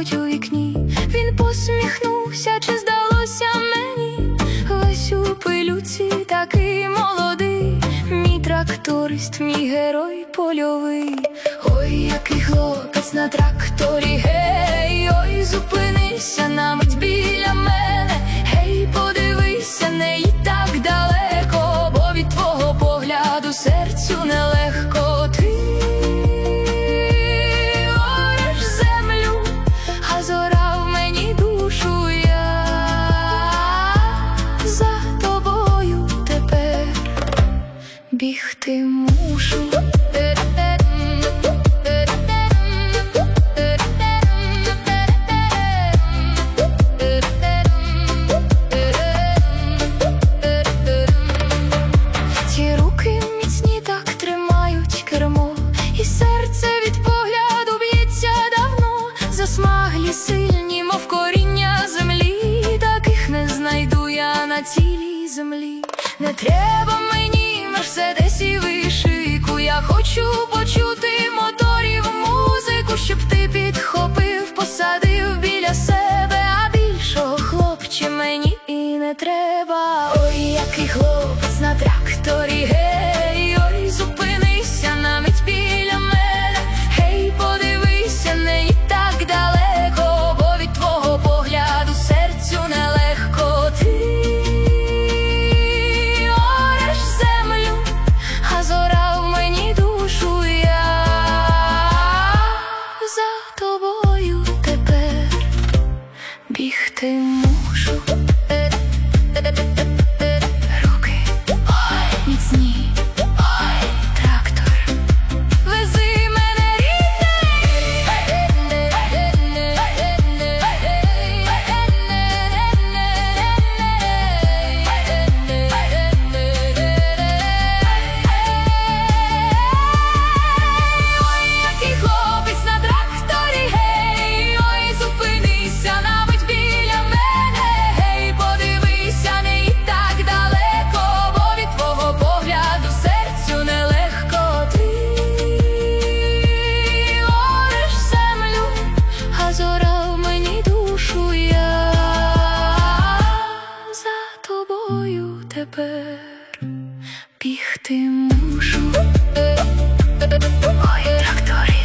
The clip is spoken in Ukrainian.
мабуть, у вікні. Він посміхнувся, чи здалося мені? Весь у пилюці, такий молодий, мій тракторист, мій герой польовий. Ой, який хлопець на тракторі, гей, ой, зупинися на мить біля мене. Гей, подивися, не їдь так далеко, бо від твого погляду серцю нелегко. Ти ореш землю, а зорав мені душу. Я за тобою тепер бігти мушу. Засмаглі, сильні, мов коріння землі, таких не знайду я на цілій землі. Не треба мені мерседесів і шику, я хочу почути моторів музику, щоб ти підхопив, посадив біля себе, а більшого, хлопче, мені і не треба. Ой, який хлопець на тракторі, гей, ой, зупинися на мить біля мене. Гей, подивися, не їдь так далеко, бо від твого погляду серцю нелегко. Ти ореш землю, а зорав мені душу. Я за тобою тепер бігти мушу. Руки міцні, трактор, вези мене, ой, який хлопець на тракторі, гей, ой, зупинися на мить біля мене. Гей, подивися, не їдь так далеко, бо від твого погляду серцю нелегко. Ти ореш землю, а зорав мені душу. Я за тобою тепер бігти мушу. Ой, тракторі.